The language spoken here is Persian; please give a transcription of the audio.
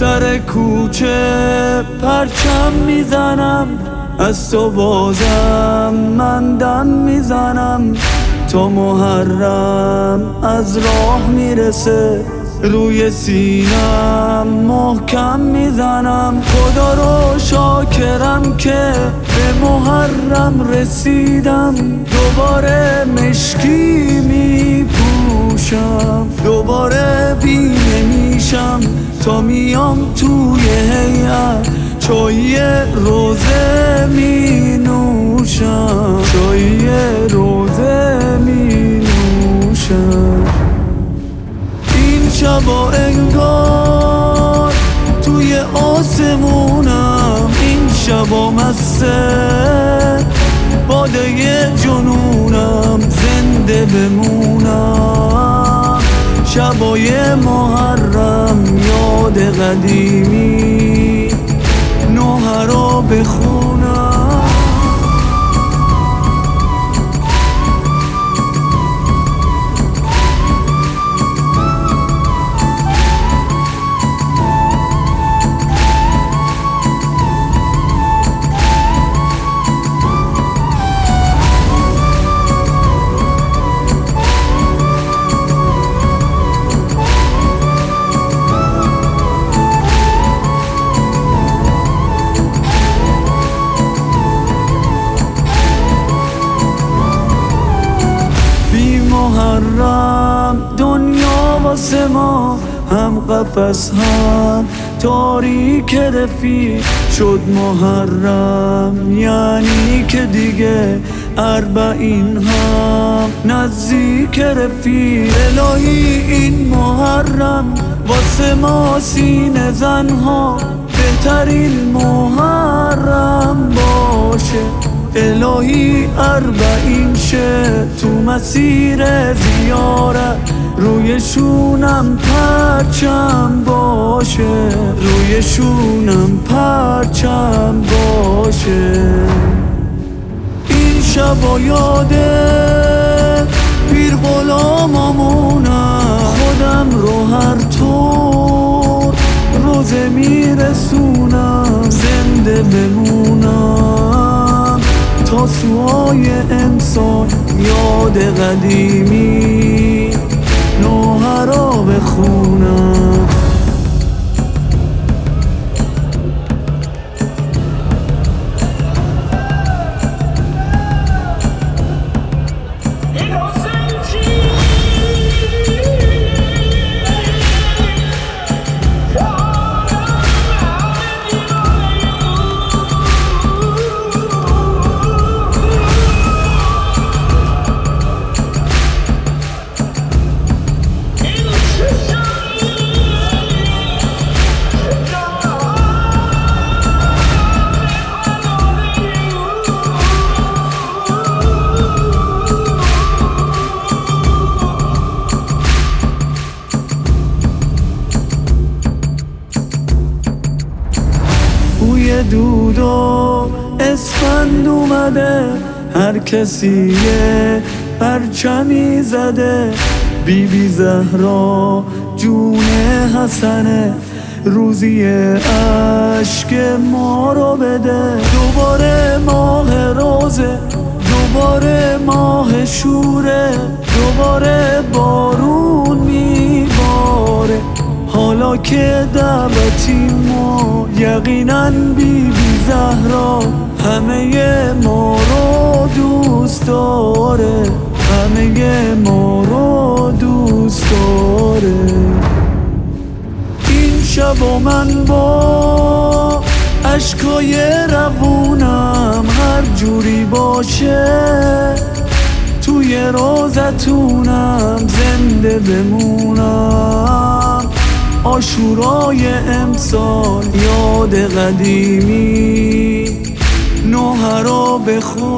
سر کوچه پرچم میزنم، از تو بازم من دم میزنم، تا محرم از راه میرسه روی سینم محکم میزنم. خدا رو شاکرم که به محرم رسیدم، دوباره مشکی میپوشم، دوباره بینه میشم تا میام توی هیئت چای روزه می نوشم، چای روزه می نوشم. این شبا انگار توی آسمونم، این شبا مسته باده جنونم، زنده بمونم شبای محرم، یاد قدیمی نوحه رو بخونم. محرم دنیا واسه ما هم قفس هم تاریک رفیق شد. محرم یعنی که دیگه اربعین هم نزدیک رفیق. الهی این محرم واسه ما سینه زنها بهترین محرم باشه. الهی اربعین شه تو مسیر زیارت، روی شونم پرچم باشه، روی شونم پرچم باشه. این شبا یاده پیر غلاممونم، خودم رو هر طور روزه میرسونم، زنده بمونم تا سوای امسال، یاد قدیمی نوحه را بخونم. بوی دود و اسفند اومده، هر کسی یه پرچمی زده. بی بی زهرا جون حسنه، روزی عشق ما رو بده. دوباره ماه روزه، دوباره ماه شوره، دوباره بارون میباره. حالا که دعوتی ما یقیناً بی بی زهرا همه ما رو دوست داره، همه ما رو دوست داره. این شبا من با اشکای روونم، هر جوری باشه توی روزتونم، زنده بمونم عاشورای امسال، یاد قدیمی نوحه را بخون.